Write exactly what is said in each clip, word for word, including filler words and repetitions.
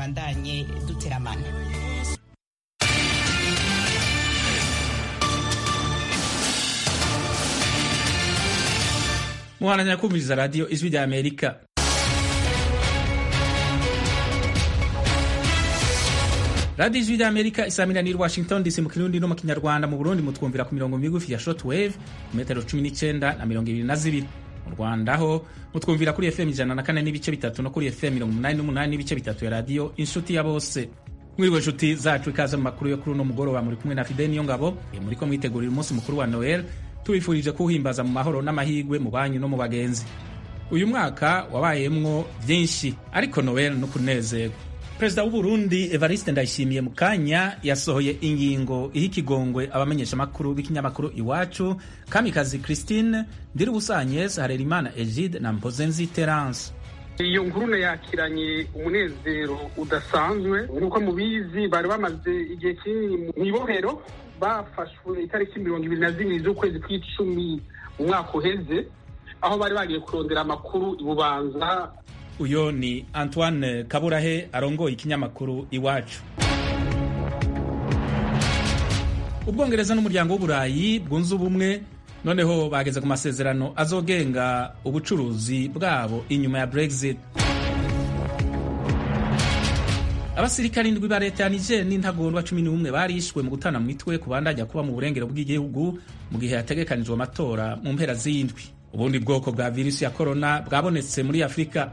tubandanye duteramana. Mwana kumviriza radio Ijwi rya Amerika. Radio Ijwi rya Amerika isamira ni Washington D C mu Kirundi no mu Kinyarwanda. Mu Burundi mutwumvira ku mirongo migufi ya shortwave metero cumi n'icenda na mirongo ibiri na zibiri. Mu Rwanda ho mutwumvira kuri F M ijana na kane n'ibice bitatu no kuri F M mirongo umunani n'umunani n'ibice bitatu ya radio Inshuti ya Bose. Mwiriwe nshuti zacu, ikaze mu makuru yo kuri uno mugoroba. Muri kumwe na Fidel Niyongabo, muri ko mwitegurira umunsi mukuru wa Noel, tubifurije kuhimbaza mu mahoro n'amahigwe mu banyu no mu bagenzi. Uyu mwaka wabayemwo byinshi, ariko Noel no kunezerwa. Perezida w'u Burundi Evariste Ndayishimiye mu kanya yasohoye ingingo ihikigongwe abamenyesha makuru b'ikinyamakuru Iwacu, Kamikazi Christine, Ndirubusanyes, Harerimana Egide na Mpozenzi Terence. Iyo nkuru yakiranye umunezero udasanzwe, nkuko mubizi bari bamaze igihe kinini mwibohero, bafashwe itariki mirongo ibiri na zibiri z'ukwezi kw'icumi mu mwaka uheze, aho bari bagiye kurondera amakuru i Bubanza. Uyo ni Antoine Kaburahe arongoye ikinyamakuru Iwacu. Ubwongereza n'umuryango w'Uburayi bwunze ubumwe noneho bageze ku masezerano azogenga ubucuruzi bwabo inyuma ya Brexit. Abasirikari indwi ba leta ya Niger n'intagondwa cumi n'umwe barishwe mu gutana mu mitwe kubandanya kuba mu burengero bw'igihugu mu gihe hategekanijwe amatora mu mpera z'indwi. Ubundi bwoko bwa virusi ya corona bwabonetse muri Afrika.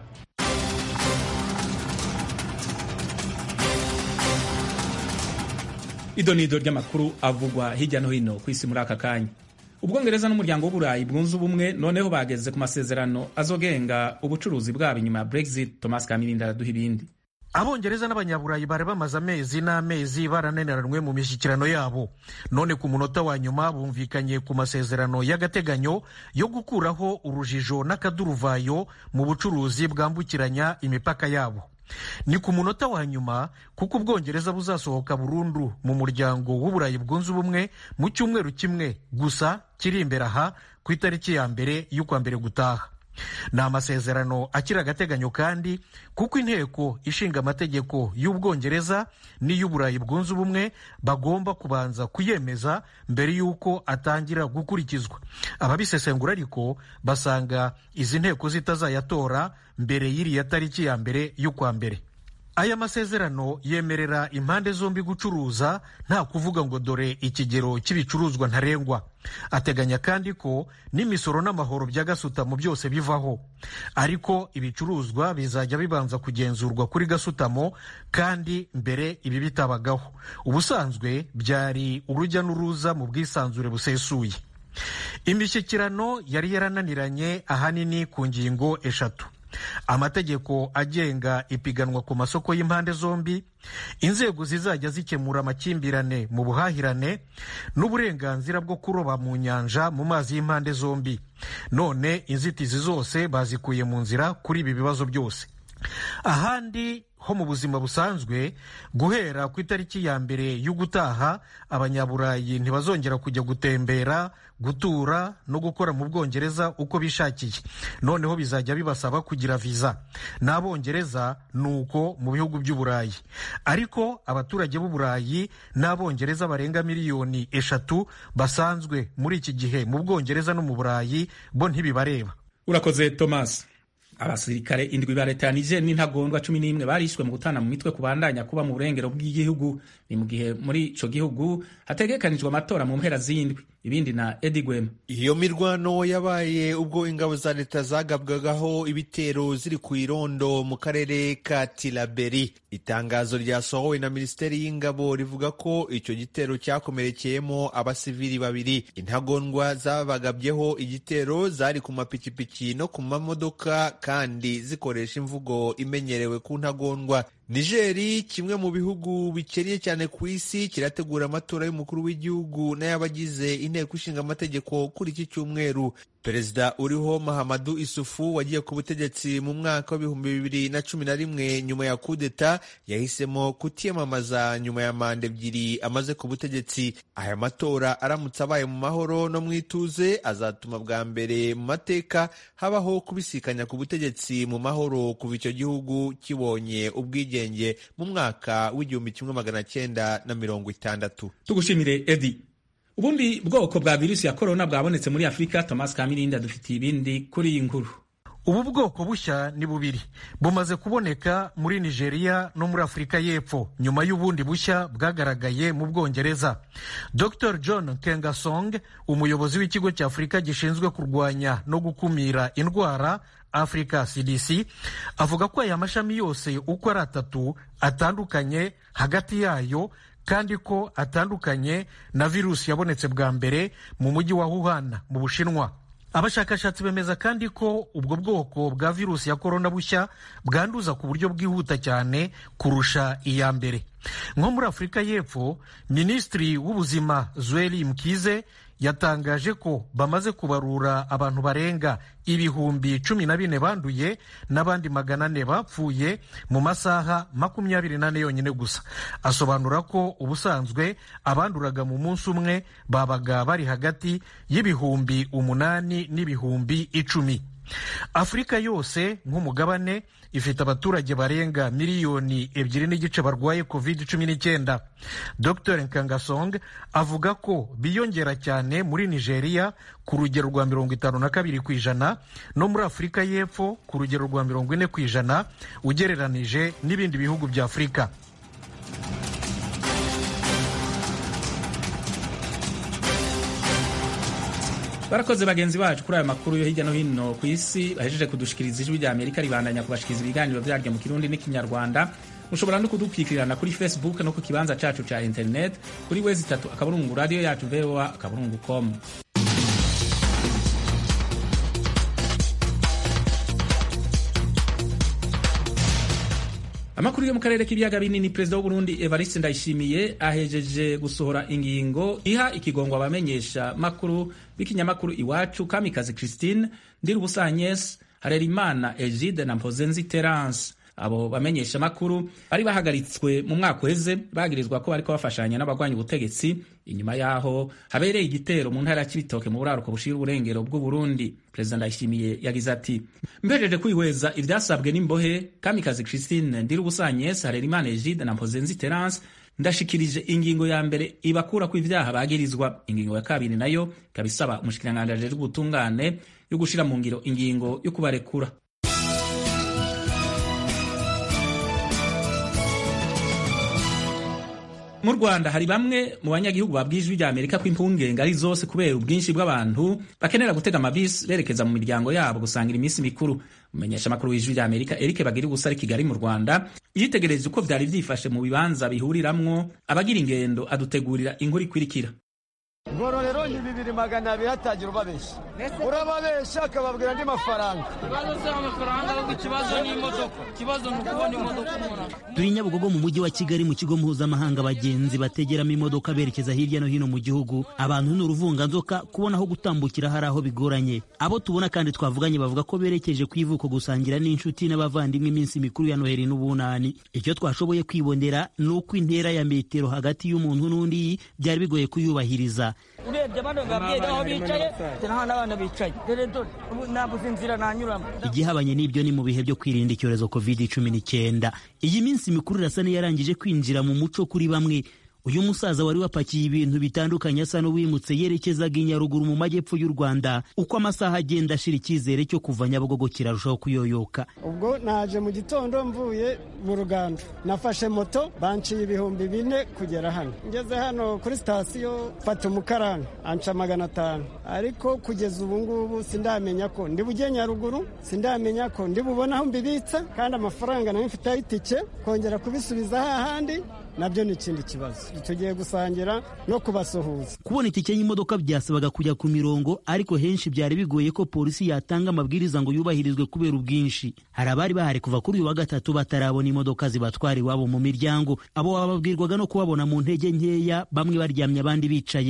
Idonido ry'amakuru avugwa hirya no hino ku isi muri aka kanya. Ubwongereza n'umuryango w'Uburayi bwunze ubumwe noneho bageze ku masezerano azogenga ubucuruzi bwabo inyuma ya Brexit. Thomas Kamirinda araduha ibindi. Abongereza n'abanyaburayi bari bamaze amezi n'amezi baraneneranwe mu mishyikirano yabo, none ku munota wa nyuma bumvikanye ku masezerano y'agateganyo yo gukuraho urujijo n'akaduruvayo mu bucuruzi bwambukiranya imipaka yabo. Ni ku munota wa nyuma kuko Ubwongereza buzasohoka burundu mu muryango w'Uburayi bwunze ubumwe mu cyumweru kimwe gusa kiri imbere aha ku itariki ya mbere y'ukwa mbere gutaha. Ni amasezerano akiri agateganyo kandi kuko inteko ishinga amategeko y'Ubwongereza n'iy'Uburayi bwunze ubumwe bagomba kubanza kuyemeza mbere y'uko atangira gukurikizwa. Ababisesengura ariko basanga izi nteko zitazayatora mbere y'iriya tariki ya mbere y'ukwa mbere. Aya masezerano yemerera impande zombi gucuruza nta kuvuga ngo dore ikigero cy'ibicuruzwa ntarengwa. Ateganya kandi ko n'imisoro n'amahoro bya gasutamo byose bivaho, ariko ibicuruzwa bizajya bibanza kugenzurwa kuri gasutamo kandi mbere ibi bitabagaho. Ubusanzwe byari urujya n'uruza mu bwisanzure busesuye. Imishyikirano yari yarananiranye ahanini ku ngingo eshatu: amategeko agenga ipiganwa ku masoko y'impande zombi, inzego zizajya zikemura amakimbirane mu buhahirane, n'uburenganzira bwo kuroba mu nyanja mu mazi y'impande zombi. None inzitizi zose bazikuye mu nzira kuri ibi bibazo byose. Ahandi ho mu buzima busanzwe, guhera ku itariki ya mbere y'ugutaha abanyaburayi ntibazongera kujya gutembera, gutura no gukora mu Bwongereza uko bishakiye. Noneho bizajya bibasaba kugira viza. N'Abongereza nuko mu bihugu by'Uburayi. Ariko abaturage b'Uburayi n'Abongereza barenga miliyoni eshatu basanzwe muri iki gihe mu Bwongereza no mu Burayi bo ntibibareba. Urakoze Thomas. Abasirikare indwi ba leta ya Niger n'intagondwa cumi n'imwe barishwe mu gutana mu mitwe kubandanya kuba mu burengero bw'igihugu. Ni mu gihe muri ico gihugu hategekanijwe amatora mu mpera z'indwi. Ibindi na Eddie Gwema. Iyo mirwano yabaye ubwo ingabo za leta zagabwagaho ibitero ziri ku irondo mu karere ka Tilaberi. Itangazo ryasohowe na Minisiteri y'Ingabo rivuga ko icyo gitero cyakomerekeyemo abasivili babiri. Intagondwa zabagabyeho igitero zari ku mapikipiki no ku mamodoka kandi zikoresha imvugo imenyerewe ku ntagondwa. Nigeri, kimwe mu bihugu bikennye cyane ku isi, kirategura amatora y'umukuru w'igihugu n'ayabagize inteko ishinga amategeko kuri iki cyumweru. Perezida uriho Mahamadou Issoufou wagiye ku butegetsi mu mwaka w'ibihumbi bibiri na cumi na rimwe nyuma ya kudeta yahisemo kutiyamamaza nyuma ya manda ebyiri amaze ku butegetsi. Aya matora aramutse abaye mu mahoro no mu ituze azatuma bwa mbere mu mateka habaho kubisikanya ku butegetsi mu mahoro kuva icyo gihugu kibonye ubwigenge mu mwaka w'igihumbi kimwe magana cyenda na mirongo itandatu. Tugushimire Edi. Ubundi bwoko bwa virusi ya corona bwabonetse muri Afrika. Thomas Kamirinda dufitiye ibindi kuri iyi nkuru. Ubu bwoko bushya ni bubiri bumaze kuboneka muri Nigeria no muri Afurika y'Epfo nyuma y'ubundi bushya bwagaragaye mu Bwongereza. Doctor John Kengasong, umuyobozi w'ikigo cya Afurika gishinzwe kurwanya no gukumira indwara Africa C D C, avuga ko aya mashami yose uko ari atatu atandukanye hagati yayo kandi ko atandukanye na virusi yabonetse bwa mbere mu mujyi wa Wuhan mu Bushinwa. Abashakashatsi bemeza kandi ko ubwo bwoko bwa virusi ya korona bushya bwanduza ku buryo bwihuta cyane kurusha iya mbere. Nko muri Afurika y'Epfo, Minisitiri w'Ubuzima Zweli Mkize yatangaje ko bamaze kubarura abantu barenga ibihumbi cumi na bine banduye n'abandi magana ane bapfuye mu masaha makumyabiri n'ane yonyine gusa. Asobanura ko ubusanzwe abanduraga mu munsi umwe babaga bari hagati y'ibihumbi umunani n'ibihumbi icumi. Afurika yose nk'umugabane ifite abaturage barenga miliyoni ebyiri n'igice barwaye covid cumi n'icyenda. Doctor Nkangasong avuga ko biyongera cyane muri Nigeria ku rugero rwa mirongo itanu na kabiri ku ijana no muri Afurika y'Epfo ku rugero rwa mirongo ine ku ijana ugereranije n'ibindi bihugu bya Afurika. Barakoze bagenzi bacu kuri aya makuru yo hirya no hino ku isi bahejeje kudushikiriza. Ijwi rya Amerika ribandanya kubashikiriza ibiganiro byaryo mu Kirundi n'Ikinyarwanda. Mushobora no kudupikirana kuri Facebook no ku kibanza cacu ca internet kuri wezi itatu akaburungu radio yacu V O A akaburungu com. Amakuru yo mu karere k'ibiyaga binini. Perezida w'u Burundi Evariste Ndayishimiye ahejeje gusohora ingingo iha ikigongo abamenyesha makuru b'ikinyamakuru Iwacu, Kamikazi Christine, Ndirubusanyes, Harerimana Egide na Mpozenzi Terence. Abo bamenyesha makuru bari bahagaritswe mu mwaka uheze bagirizwa ko bariko bafashanya n'abagwanya ubutegetsi inyuma yaho habereye igitero mu ntara ya Cibitoke mu buraruko bushira uburengero bw'u Burundi. Perezida Ndayishimiye yagize ati: mbejeje kwihweza ivyasabwe n'imbohe Kamikazi Christine, Ndirubusanyes, Harerimana Egide na Mpozenzi Terence, ndashikirije ingingo ya mbere ibakura ku ivyaha bagirizwa. Ingingo ya kabiri nayo kabisaba umushikiranganje ajejwe ubutungane yo gushira mu ngiro ingingo yo kubarekura. Mu Rwanda hari bamwe mu banyagihugu babwijwe rya Amerika ko impungenge ari zose kubera ubwinshi bw'abantu bakenera gutega amabisi berekeza mu miryango yabo gusangira iminsi mikuru. Umenyesha makuru w'ijwi rya Amerika Eric Bagiri gusa ari Kigali mu Rwanda yitegereje uko vyari vyifashe mu bibanza bihuriramwo abagira ingendo, adutegurira inkuru ikwirikira. Ngororero ni bibiri magana abiri hatagira ubabesha. Urababesha akababwira ndi mafaranga. Ikibazo cy'amafaranga ahubwo ikibazo ni imodoka. Ikibazo ni ukubona imodoka umuntu. Turi Nyabugogo mu mujyi wa Kigali mu kigo mpuzamahanga abagenzi bategeramo imodoka berekeza hirya no hino mu gihugu. Abantu ni uruvunganzoka kubona aho gutambukira hari aho bigoranye. Abo tubona kandi twavuganye bavuga ko berekeje kwivuko gusangira n'inshuti n'abavandimwe iminsi mikuru ya Noheli n'Ubunani. Icyo twashoboye kwibonera ni uko intera ya metero hagati y'umuntu n'undi byari bigoye kuyubahiriza. Urebye bano ngabye aho bicaye cyane n'abana bicaye dore dore nabuze inzira nanyuramo. Igihabanye n'ibyo ni mu bihe byo kwirinda icyorezo covid cumi n'icyenda. Iyi minsi mikuru irasa n'iyarangije kwinjira mu muco kuri bamwe. Uyu musaza wari wapakiye ibintu bitandukanye asa n'uwimutse yerekezaga i Nyaruguru mu majyepfo y'u Rwanda. Uko amasaha agenda ashira icyizere cyo kuva Nyabugogo kirarushaho kuyoyoka. Ubwo naje mu gitondo mvuye mu Ruganda, nafashe moto banciye ibihumbi bine kugera hano. Ngeze hano kuri sitasiyo fata umukarani anca magana atanu, ariko kugeza ubu ngubu sindamenya ko ndi bujye Nyaruguru, sindamenya ko ndi bubona aho mbibitsa, kandi amafaranga nayo mfite ayitike kongera kubisubiza hahandi nabyo ni ikindi kibazo. Tugiye gusangira no kubasuhuza. Kubona itike y'imodoka byasabaga kujya ku mirongo, ariko henshi byari bigoye ko polisi yatanga amabwiriza ngo yubahirizwe kubera ubwinshi. Hari abari bahari kuva kuri uyu wa gatatu batarabona imodoka zibatwara iwabo mu miryango. Abo bababwirwaga no kubabona mu ntege nkeya, bamwe baryamye abandi bicaye.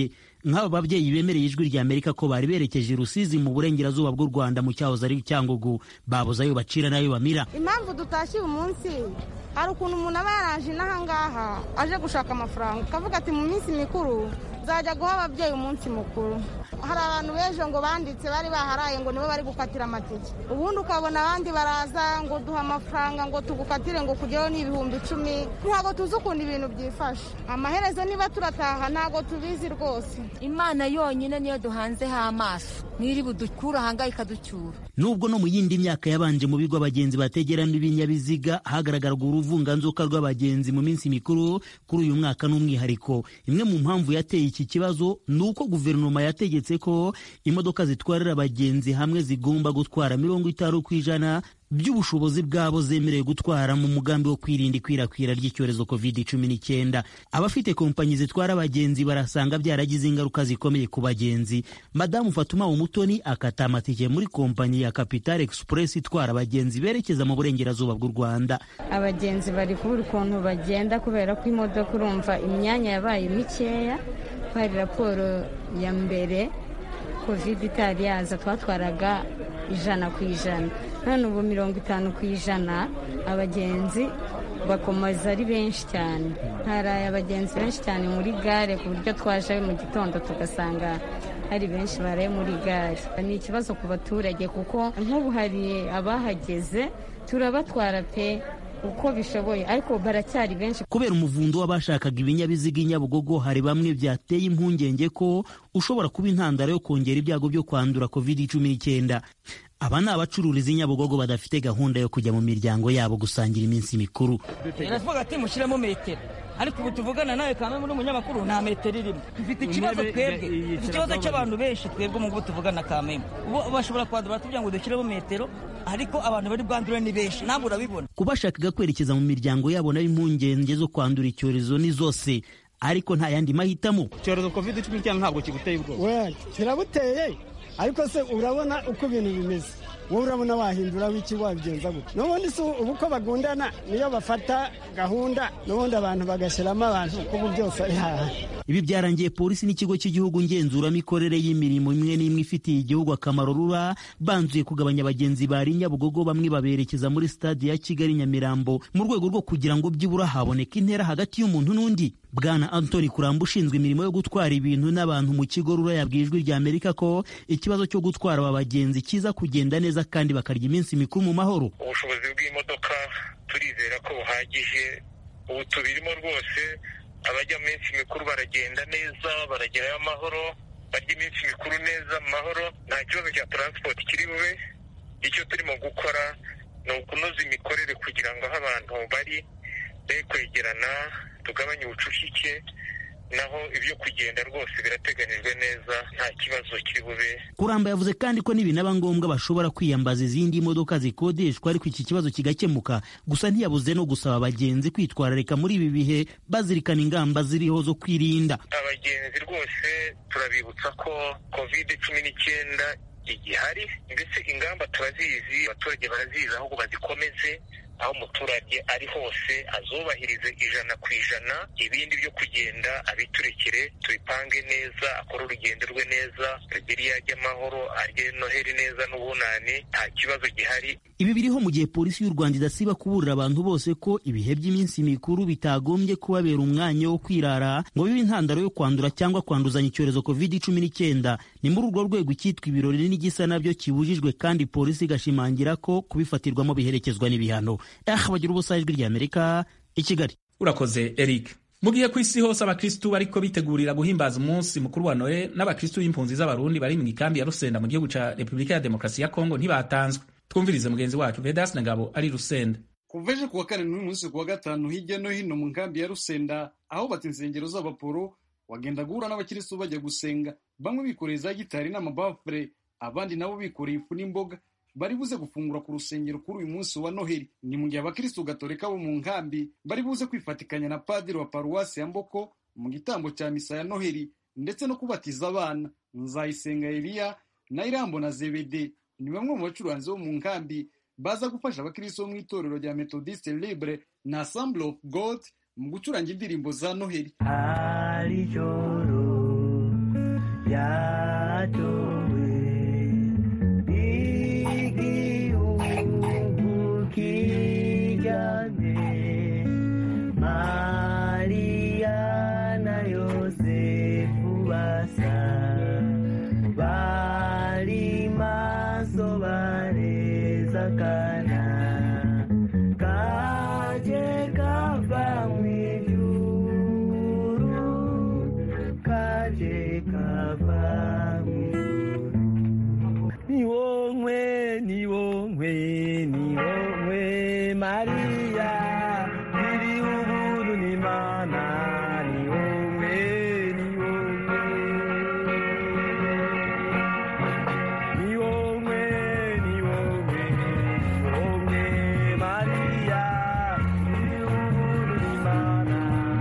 nk'aba babyeyi bemereye ijwi rya Amerika ko bari berekeje i Rusizi mu burengerazuba bw'u Rwanda mu cyahoze ari Cyangugu, babuze ayo bacira n'ayo bamira. Impamvu dutashye uyu munsi hari ukuntu umuntu aba yaraje n'ahangaha aje gushaka amafaranga, akavuga ati mu minsi mikuru zajya guha ababyeyi umunsi mukuru. Hari abantu bejo ngo banditse bari baharaye ngo nibo bari gukatira amatike, ubundi ukabona abandi baraza ngo duha amafaranga ngo tugukatire ngo kujyaho n'ibihumbi icumi. Ntabwo tuzi ukuntu ibintu byifashe, amaherezo niba turataha ntabwo tubizi rwose. Imana yonyine niyo duhanzeho amaso, niri budukura ahanga ikaducyura. Nubwo no mu yindi myaka yabanje mu bigo abagenzi bategeramo ibinyabiziga hagaragaraga uruvunganzoka rw'abagenzi mu minsi mikuru, kuri uyu mwaka n'umwihariko. Imwe mu mpamvu yateye iki kibazo ni uko guverinoma yategetse ko imodoka zitwarira abagenzi hamwe zigomba gutwara mirongo itanu ku ijana by'ubushobozi bwabo zemerewe gutwara mu mugambi wo kwirinda ikwirakwira ry'icyorezo covid cumi n'icyenda. Abafite kompanyi zitwara abagenzi barasanga byaragize ingaruka zikomeye ku bagenzi. Madamu Fatuma Umutoni akata amatike muri kompanyi ya Capital Express itwara abagenzi berekeza mu burengerazuba bw'u Rwanda. Abagenzi bari kubura ukuntu bagenda kubera ko imodoka urumva imyanya yabaye mikeya. Hari raporo ya mbere covid itari yaza twatwaraga ijana ku ijana, none ubu mirongo itanu ku ijana. Abagenzi bakomeza ari benshi cyane, haraye abagenzi benshi cyane muri gare ku buryo twaje mu gitondo tugasanga hari benshi baraye muri gare. Ni ikibazo ku baturage kuko nk'ubu hari abahageze turabatwara pe uko bishoboye, ariko baracyari benshi. Kubera umuvundo w'abashakaga ibinyabiziga i Nyabugogo, hari bamwe byateye impungenge ko ushobora kuba intandaro yo kongera ibyago byo kwandura covid cumi n'icyenda. Aba ni abacururiza i Nyabugogo badafite gahunda yo kujya mu miryango yabo gusangira iminsi mikuru. Iravuga ati mushyiremo metero, ariko ubu tuvugana nawe kandi muri umunyamakuru nta metero irimo. Dufite ikibazo twebwe, ikibazo cy'abantu benshi twebwe mu ngo tuvugana kameme. Ubu bashobora kwandura tugira ngo dushyiremo metero, ariko abantu bari bwandura ni benshi, ntabwo urabibona. Kubashakaga kwerekeza mu miryango yabo nayo impungenge zo kwandura icyorezo ni zose, ariko nta yandi mahitamo. Icyorezo covid cumi n'icyenda ntabwo kiguteye ubwoba? We kirabuteye, ariko se urabona uko ibintu bimeze, wowe urabona wahindura w'iki wabigenza gute? N'ubundi si ubu ko bagundana niyo bafata gahunda, n'ubundi abantu bagashyiramo abantu kuko byose ari haha. Ibi byarangiye polisi n'ikigo cy'igihugu ngenzuramikorere y'imiririmo imwe n'imwe ifitiye igihugu akamaro rura banzuye kugabanya abagenzi bari Nyabugogo, bamwe baberekeza muri stade ya Kigali Nyamirambo mu rwego rwo kugira ngo byibura haboneka intera hagati y'umuntu n'undi. Bwana Anthony Kuramba ushinzwe imirimo yo gutwara ibintu n'abantu mu kigo rura yabwiye ijwi rya Amerika ko ikibazo cyo gutwara aba bagenzi kiza kugenda neza kandi bakarya iminsi mikuru mu mahoro. Ubushobozi bw'imodoka turizera ko buhagije, ubu tubirimo rwose. Abajya mu minsi mikuru baragenda neza, baragerayo amahoro, barya iminsi mikuru neza mu mahoro, nta kibazo cya transport kiri bube. Icyo turimo gukora ni ukunoza imikorere kugira ngo aho abantu bari be kwegerana, tugabanye ubucucike, naho ibyo kugenda rwose birateganijwe neza, nta kibazo kiri bube. Kuramba yavuze kandi ko nibinaba ngombwa bashobora kwiyambaza izindi modoka zikodeshwa, ariko iki kibazo kigakemuka. Gusa ntiyabuze no gusaba abagenzi kwitwararika muri ibi bihe, bazirikana ingamba ziriho zo kwirinda. Abagenzi rwose turabibutsa ko covid cumi n'icyenda igihari, ndetse ingamba turazizi, abaturage barazizi, ahubwo bazikomeze. Aho umuturage ari hose azubahirize ijana ku ijana, ibindi byo kugenda abiturekere, tubipange neza, akore urugendo rwe neza, rugere iyo ajya amahoro, arye noheri neza n'ubunani, nta kibazo gihari. Ibi biriho mu gihe polisi y'u Rwanda idasiba kuburira abantu bose ko ibihe by'iminsi mikuru bitagombye kubabera umwanya wo kwirara ngo bibe intandaro yo kwandura cyangwa kwanduzanya icyorezo covid cumi n'icyenda. Ni muri urwo rwego icyitwa ibirori n'igisa nabyo kibujijwe, kandi polisi igashimangira ko kubifatirwamo biherekezwa n'ibihano. Ah, bagira ubusa ijwi rya Amerika i Kigali. Urakoze Eric. Mu gihe ku isi hose abakristu bariko bitegurira guhimbaza umunsi mukuru wa Noel, n'abakristu b'impunzi z'abarundi bari mu ikambi ya Rusenda mu gihugu ca Repubulika ya Demokarasi ya Kongo ntibatanzwe. Twumvirize mugenzi wacu Vedas Ngabo ari Rusenda. Kuva ejo kuwa kane n'uyu munsi kuwa gatanu, hirya no hino mu nkambi ya Rusenda aho bati insengero z'abaporo wagenda guhura n'abakristu bajya gusenga, bamwe bikoreye za gitari n'amabafure, abandi nabo bikoreye ifu n'imboga, bari buze gufungura ku rusengero kuri uyu munsi wa Noheli. Ni mu gihe abakristo gatolika bo mu nkambi bari buze kwifatikanya na padiri wa paruwasi ya Mboko mu gitambo cya misa ya Noheli, ndetse no kubatiza abana. Nzayisenga Elia na Irambo na Zebede ni bamwe mu bacuranzi bo mu nkambi baza gufasha abakristo bo mu itorero rya Methodiste Libre na Assembly of God mu gucuranga indirimbo za Noheli. Alijoro yatowe igihugu kijyane Mariya na Yosefu basa bari maso bareza kana kaje kava mw'ijuru kaje kava mw'ijuru ni wowe ni wowe ni wowe Mariya biri uburu ni mana ni wowe ni wowe ni wowe ni wowe wowe Mariya biri uburu ni mana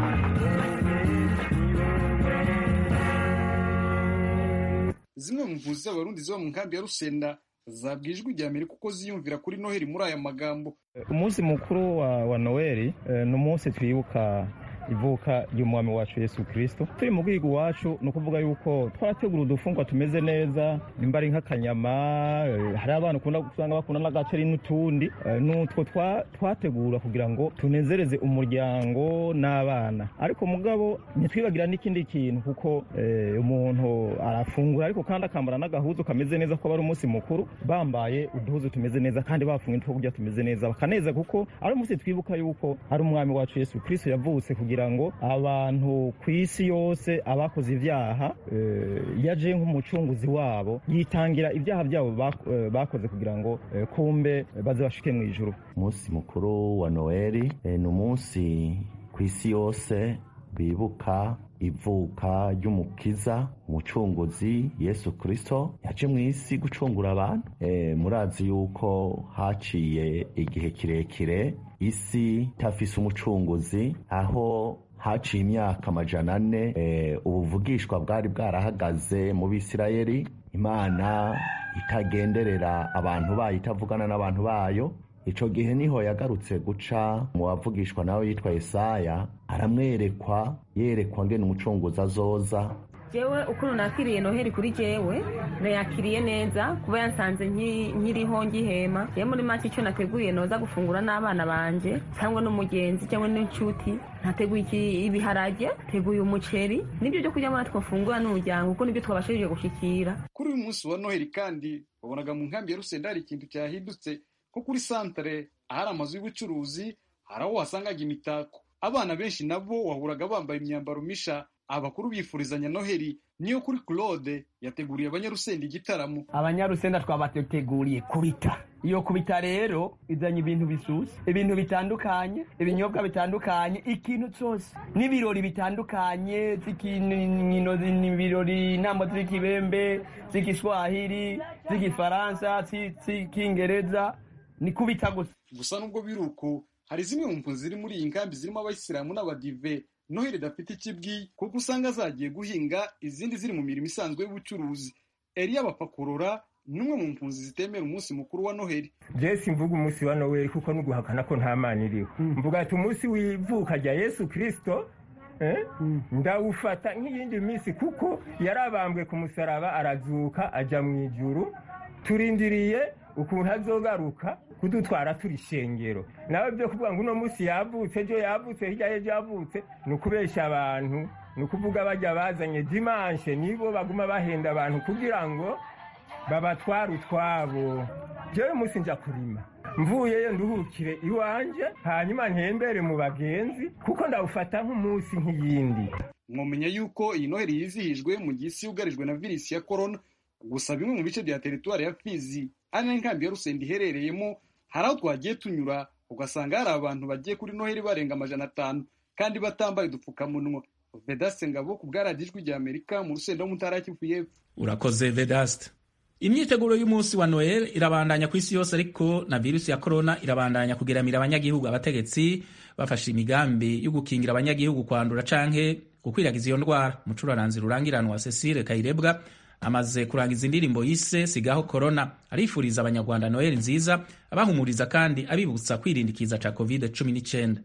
zimwe mu mpunzi z'abarundi ziba mu nkambi ya Rusenda zabwijwe ijya Amerika uko ziyumvira kuri Noheli muri aya magambo. Umunsi mukuru wa, wa Noheli eh, ni umunsi twibuka ivuka ry'umwami wacu Yesu Kristo. Turi mu bwigo wacu no kuvuga yuko twarategura udufungwa tumeze neza, nimba ari nk'akanyama, eh, hari abantu kunda gusanga bakunda n'agaceri n'utundi, eh, n'utwo twategura kugira ngo tunezereze umuryango n'abana. Ariko mugabo ntitwibagira n'ikindi kintu kuko eh, umuntu arafungura ariko kandi akambara n'agahuzu kameze neza ko bari umunsi mukuru, bambaye uduhuzu tumeze neza kandi bafunga two kurya tumeze neza bakaneza kuko ari umunsi twibuka yuko ari umwami wacu Yesu Kristo yavutse kugira ngo abantu ku isi yose abakoze ibyaha e, yaje nk'umucunguzi wabo yitangira ibyaha byabo bakoze kugira ngo e, kumbe baze bashike mu ijuru. Umunsi mukuru wa Noheli e, ni umunsi ku isi yose bibuka ivuka ry'umukiza umucunguzi Yesu Kristo yaje mu isi gucungura abantu. E, murazi yuko haciye igihe kirekire isi itafise umucunguzi, aho haciye imyaka amajana ane e, ubuvugishwa bwari bwarahagaze mu Bisirayeli, Imana itagenderera abantu bayo, itavugana n'abantu bayo. Ico gihe niho yagarutse guca mu bavugishwa nawe yitwa Yesaya, aramwerekwa yerekwa ngene umucunguzi azoza. Jewe ukuntu nakiriye Noheli kuri jewe nayakiriye neza kuba yansanze nkiriho ngihema. Ye muri make icyo nateguye noza gufungura n'abana banje cyangwa n'umugenzi cyangwa n'inshuti, ntateguye iki ibiharage, teguye umuceri nibyo byo kujya muri twafungura n'umuryango kuko nibyo twabashije gushikira. Kuri uyu munsi wa Noheli kandi wabonaga mu nkambi ya Rusenda hari ikintu cyahindutse ko kuri santere ahari amazu y'ubucuruzi hari aho wasangaga imitako. Abana benshi nabo wahuraga bambaye imyambaro misha, abakuru bifurizanya Noheli. Niyo kuri Claude yateguriye abanyarusenda igitaramo. Abanyarusenda twabateguriye kubita. Iyo kubita rero izanye ibintu bisuse, ibintu bitandukanye, ibinyobwa bitandukanye, ikintu cyose n'ibirori bitandukanye, z'ikinino n'ibirori, inama z'ikibembe, z'Igiswahili, z'Igifaransa, z'Ikingereza, ni kubita gusa. Gusa nubwo biruko hari zimwe mu mpunzi ziri muri iyi nkambi zirimo abayisilamu n'abadive Noheli dafite ikibwi kuko usanga zagiye guhinga, izindi ziri mu mirimo isanzwe y'ubucuruzi. Elia Bapakurora numwe mu mpunzi zitemera umunsi mukuru wa Noheli. Jesi mvuga umunsi wa Noheli kuko nuguhakana ko nta Mana iriho. Mvuga ati umunsi w'ivuka rya Yesu Kristo eh ndawufata nk'iyindi minsi kuko yarabambwe ku musaraba arazuka aja mu ijuru, turindiriye ukuntu azogaruka kudutwara turi shengero. Nawe byo kuvuga ngo uno munsi yavutse ejo yavutse hirya y'ejo yavutse nukubesha abantu, nukuvuga bajya bazanye dimanche nibo baguma bahenda abantu kugira ngo babatwara utwabo. Jewe munsi nja kurima, mvuyeyo nduhukire iwanje, hanyuma ntembere mu bagenzi kuko ndawufata nk'umunsi nk'iyindi. Mwomenya yuko iyi Noheli yizihijwe mu gisi yugarijwe na virusi ya corona. Gusa bimwe mu bice bya teritwari ya Fizi ari n'inkambi ya Rusenda iherereyemo, hari aho twagiye tunyura ugasanga hari abantu bagiye kuri Noheli barenga amajana atanu kandi batambaye udupfukamunwa. Vedaste Ngabo ku bwaradijwi rya Amerika mu Rusenda wo mu Ntara ya Kivu y'Epfo. Urakoze Vedaste. Imyiteguro y'umunsi wa Noel irabandanya ku isi yose, ariko na virusi ya corona irabandanya kugeramira abanyagihugu. Abategetsi bafashe imigambi yo gukingira abanyagihugu kwandura canke gukwiragiza iyo ndwara. Umucuraranzi rurangiranwa Cecile Kayirebwa amaze kurangiza indirimbo yise Sigaho Corona, arifuriza abanyarwanda Noel nziza, abahumuriza kandi abibutsa kwirindikiza ca covid cumi n'icyenda.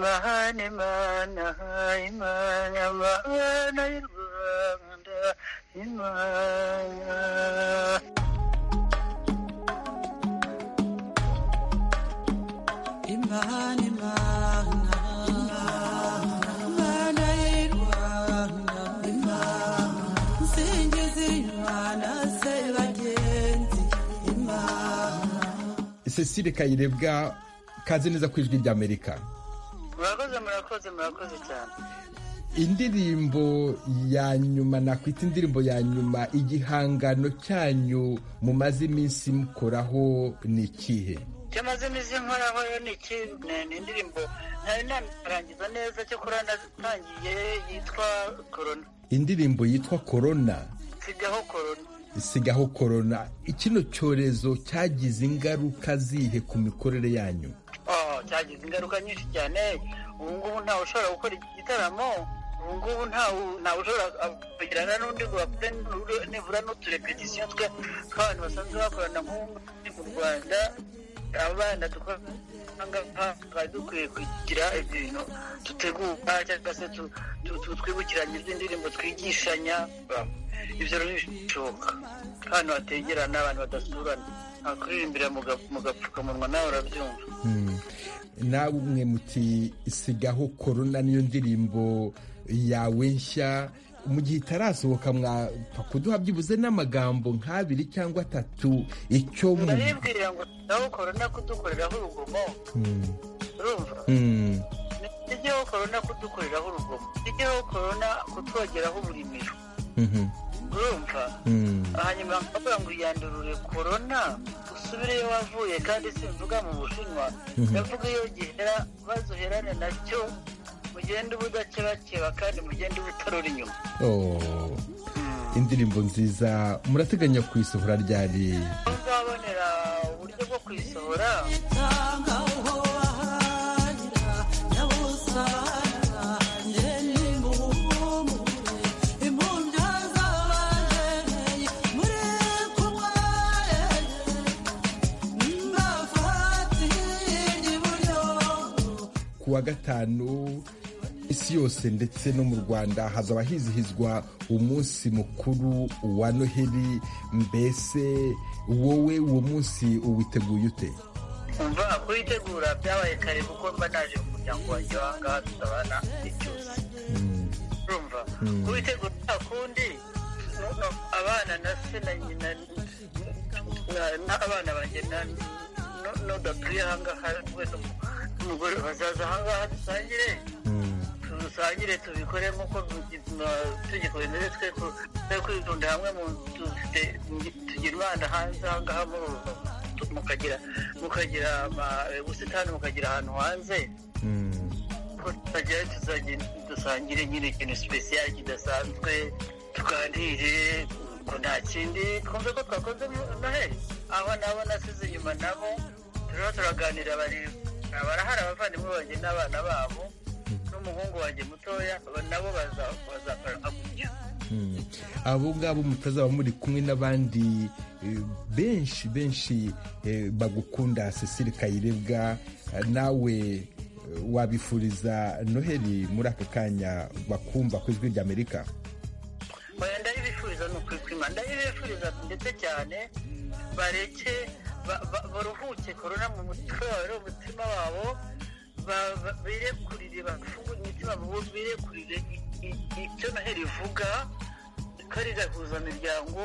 Imana Imana Imana Imana y'u Rwanda Imana Imana Imana Imana y'Irwanda Imana nsingiza Imana se bagenzi Imana. Cecile Kayirebwa, kaze neza ku Ijwi ry'Amerika. Murakoze murakoze murakoze cyane. Indirimbo ya nyuma, nakwita indirimbo ya nyuma, igihangano cyanyu mumaze iminsi mukoraho ni ikihe? Cyamaze iminsi nkoraho ni iki? Ni indirimbo ntari narangiza neza cyo kurana tangiye yitwa Corona. Indirimbo yitwa Corona. Sigaho Corona. Sigaho Corona. Ikino cyorezo cyagize ingaruka zihe ku mikorere yanyu? Oh, cyagize ingaruka nyinshi cyane. Ubu ngubu ntawe ushobora gukora igitaramo, ubu ngubu ntawe ushobora kugirana n'undi ngo bakore nibura n'uturepetisiyo twe tw'abantu basanzwe bakorana nk'ubu mu Rwanda. Abana twari dukwiye kugira ibintu dutegura cyangwa se twibukiranya iz'indirimbo twigishanya. Ibyo rero ntibishoboka, ahantu hategerana abantu badasurana, ntakuririmbira mu gapfukamunwa, nawe urabyumva. Nawe umwe muti Sigaho Corona niyo ndirimbo yawe nshya, mu gihe itarasohoka mwapfa kuduha byibuze n'amagambo nk'abiri cyangwa atatu icyo mu ndabibwira ngo Sigaho Corona kudukoreraho urugomo. Urumva? Sigaho Corona kudukoreraho urugomo, Sigaho Corona kutwogeraho uburimiro. Urumva? Hanyuma bakavuga ngo yandurure Corona usubireyo wavuye, kandi simvuga mu Bushinwa, ndavuga iyo gihera bazuherane nacyo, mugende ubudakebakeba kandi mugende ubutarora inyuma. Oh, indirimbo nziza. Murateganya kuyisohora ryari? Uzabonera uburyo bwo kuyisohora. Kuwa gatanu isi yose ndetse no mu Rwanda hazaba hizihizwa umunsi mukuru wa Noheli. Mbese wowe uwo munsi uwiteguye ute? Umva, kuyitegura byabaye kare kuko mba naje mu muryango wanjye wangaha tutabana icyose. Urumva? Kuyitegura nta kundi, abana na se na nyina n'abana banjye n'udapfuye ahangaha umugore bazaza ahangaha dusangire dusangire tubikore nk'uko itegeko rimeze, twe kwitunda hamwe tugira umwana hanze ahangaha mukagira mukagira ubusitani, mukagira ahantu hanze tukagera dusangire nyine ikintu sipesiyali kidasanzwe, tuganire ko nta kindi twumve ko twakoze Noheli. Aho nabo nasize inyuma nabo turiho turaganira, barahari abavandimwe banjye n'abana babo n'umuhungu wanjye mutoya, nabo bazakora nka gutyo. Abo ngabo mutazaba muri kumwe n'abandi benshi benshi bagukunda. Cecile Kayirebwa, nawe wabifuriza Noheli muri aka kanya bakumva ku Ijwi ry'Amerika? Ndabifuriza ni ukwitwima, ndabifuriza ndetse cyane bareke baruhuke Corona mu mutwe wabo, umutima wabo birekurire, bafungure imitima wabo, birekurire icyo Noheli ivuga, ko ari gahuzamiryango,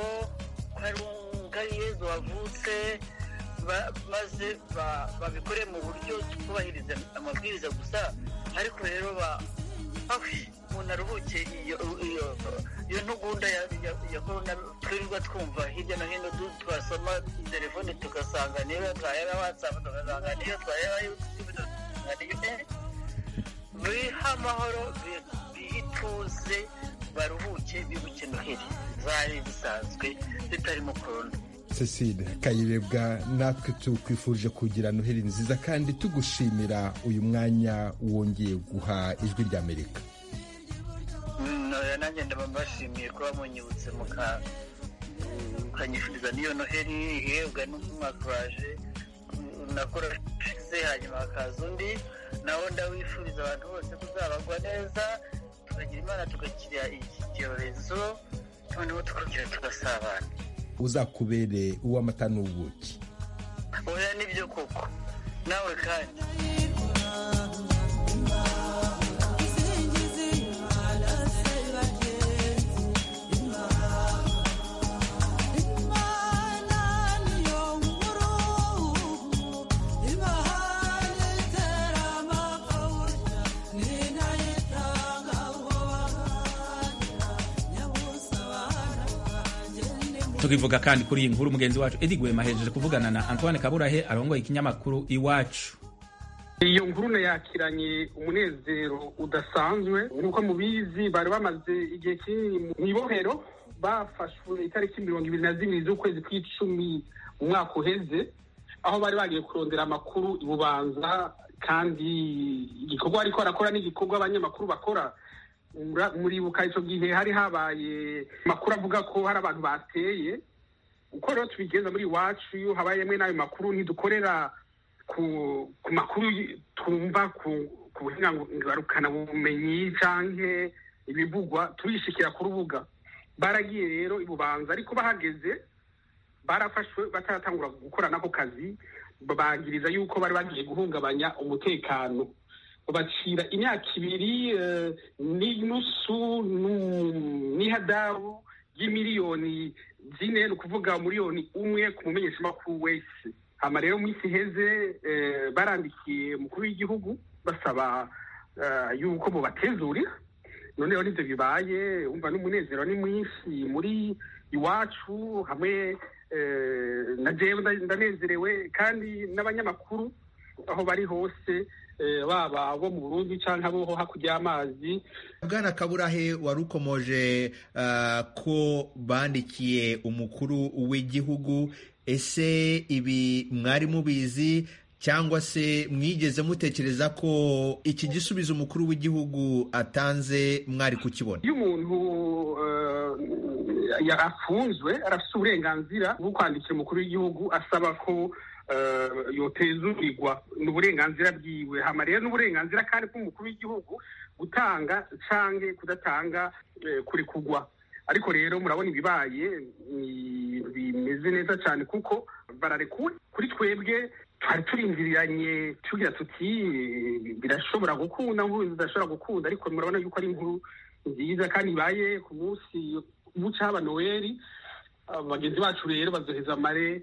ko ari Yezu wavutse, maze babikore mu buryo twubahiriza amabwiriza gusa. Ariko rero umuntu aruhuke iyo ntugunda ya Corona twirirwa twumva hirya no hino, twasoma telefone tugasanga niyo twahera WhatsApp, tugasanga niyo twahera YouTube, tugasanga niyo biha amahoro, bituze, baruhuke, bibuke Noheli zari zisanzwe zitarimo Corona. Cecile Kayirebwa, natwe tukwifurije kugira Noheli nziza kandi tugushimira uyu mwanya wongeye guha Ijwi ry'Amerika. Nanjye ndabashimiye kuba munyibutse mukanyifuriza n'iyo Noheli ihebwa n'umwaka waje nakoresheje, hanyuma hakaza undi. Nawo ndawifuriza abantu bose kuzabagwa neza, tukagira Imana tugakira iki cyorezo, noneho tukagira tugasabana. uzakubere uw'amata n'ubuki. Oya nibyo koko nawe kandi. tukivuga kandi kuri iyi nkuru mugenzi wacu Edi Gwema ahejeje kuvugana na Antoine Kaburahe arongoye ikinyamakuru Iwacu. Iyo nkuru yakiranye umunezero udasanzwe nk'uko mubizi bari bamaze igihe kinini mu ibohero bafashwe itariki mirongo ibiri na zibiri z'ukwezi kw'icumi mu mwaka uheze aho bari bagiye kurondera amakuru ibubanza kandi igikorwa ariko arakora n'igikorwa abanyamakuru bakora. Muribuka ico gihe hari habaye makuru avuga ko hari abantu bateye uko rero tubigenza muri Iwacu iyo habaye mwe nayo makuru ntidukorera ku ku makuru twumva ku buhinga ngarukana bumenyi canke ibivugwa turishikira ku rubuga. Baragiye rero ibubanza ariko bahageze barafashwe bataratangura gukora nako kazi bagiriza yuko bari bagiye guhungabanya umutekano. Bacira imyaka ibiri n'inusu n'ihadabu y'imiliyoni zine ni ukuvuga miliyoni umwe ku mumenyeshamakuru wese. Hama rero mu isi iheze barandikiye umukuru w'igihugu basaba yuko mubatezurira. Noneho nivyo bibaye umva n'umunezero ni mwinshi muri Iwacu hamwe na jewe ndanezerewe kandi n'abanyamakuru aho bari hose baba bo mu Burundi canke abo hakurya y'amazi. Bwana Kaburahe warukomoje uh, ko bandikiye umukuru w'igihugu, ese ibi mwari mubizi cyangwa se mwigeze mutekereza ko iki gisubizo umukuru w'igihugu atanze mwari kukibona? Iyo umuntu uh, yarafunzwe arafite uburenganzira bwo kwandikira umukuru w'igihugu asaba ko Uh, yotezurirwa n'uburenganzira bwiwe. Hama rero n'uburenganzira kandi bw'umukuru w'igihugu gutanga canke kudatanga uh, kuri kugwa. Ariko rero murabona ibibaye bimeze neza cyane kuko bararekuwe. Kuri twebwe twari turindiriranye tugira tuti birashobora gukunda nkuru zidashobora gukunda, ariko murabona yuko ari inkuru nziza kandi ibaye ku munsi w'ucaba Noeli. Abagenzi bacu rero bazoheza amare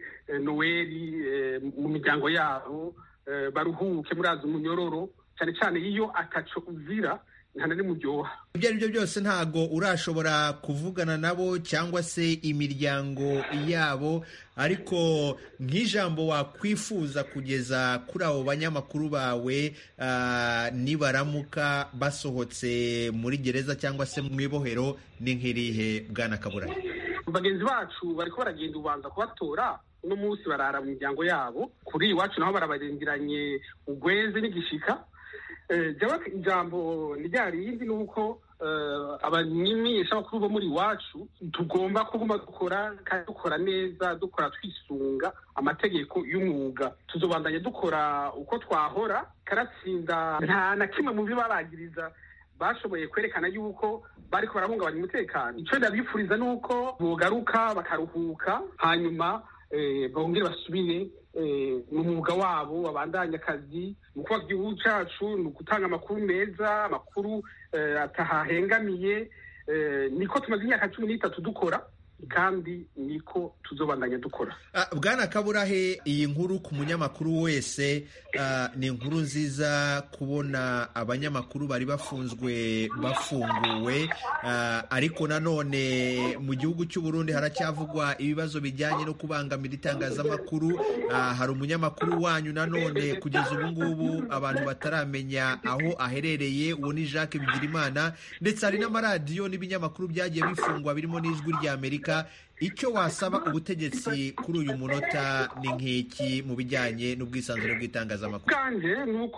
Noeli mu miryango yabo baruhuke murazi umunyororo cyane cyane iyo ataco uzira ntana n'imuryoha. Ibyo ari byo byose ntago urashobora kuvugana nabo cyangwa se imiryango yabo, ariko nk'ijambo wakwifuza kugeza kuri abo banyamakuru bawe uh, nibaramuka basohotse muri gereza cyangwa se mu ibohero ni nk'irihe, Bwana Kaburahe? Bagenzi bacu bariko baragenda ubanza kubatora uno munsi barara mu miryango yabo. Kuri Iwacu naho barabarengeranye ugweze n'igishika. Eh, jawa ijambo ryari yindi nuko uh, abanyimyesha bakuru bo muri Iwacu tugomba kuguma dukora kandi dukora neza, dukora twisunga amategeko y'umwuga. Tuzobandanya dukora uko twahora. Karatsinda nta na kimwe mu bibabagiriza bashoboye kwerekana yuko bariko barahungabanya umutekano. Ico ndabifuriza nuko bogaruka bakaruhuka hanyuma eh, bongere basubire eh, mu mwuga wabo babandanya akazi. Mu kuba igihugu cacu ni ugutanga amakuru meza, amakuru eh, atahahengamiye. Eh, niko tumaze imyaka cumi n'itatu dukora kandi niko tuzobandanya dukora. Uh, Bwana Kaburahe, iyi nkuru ku munyamakuru wese uh, ni inkuru nziza kubona abanyamakuru bari bafunzwe bafunguwe, uh, ariko nanone mu gihugu cy'u Burundi haracyavugwa ibibazo bijyanye no kubangamira itangazamakuru. Uh, hari umunyamakuru wanyu nanone kugeza ubu ngubu abantu bataramenya aho aherereye, uwo ni Jacques Bigirimana, ndetse hari n'amaradiyo n'ibinyamakuru byagiye bifungwa birimo n'Ijwi rya Amerika. Icyo wasaba ubutegetsi kuri uyu munota ni nk'iki mu bijyanye n'ubwisanzure bw'itangazamakuru? Kanje nuko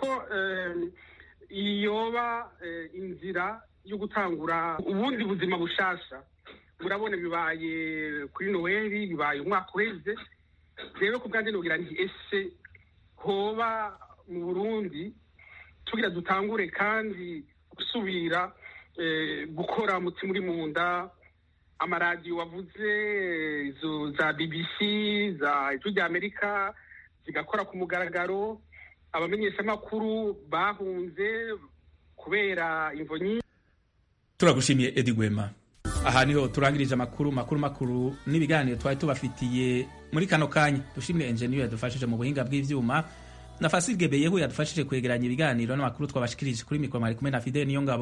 iyoba inzira yo gutangura ubundi buzima bushasha. Murabona bibaye kuri Noeli, bibaye umwaka uheze. Rero ku bwanje nogira nti ese hoba mu Burundi tugira dutangure kandi gusubira gukora mutima uri mu nda, amaradiyo wavuze izo za B B C za ijwi rya Amerika zigakora ku mugaragaro, abamenyeshamakuru bahunze kubera imvo nyinshi. Turagushimiye Edi Gwema. Aha niho turangirije amakuru makuru makuru n'ibiganiro twari tubafitiye muri kano kanya. Dushimire engineer yadufashije mu buhinga bw'ivyuma na Fasil Gebeyeho yadufashije kwegeranya ibiganiro n'amakuru twabashikirije kuri mikoro mari kumwe na Fidel Niyongabo.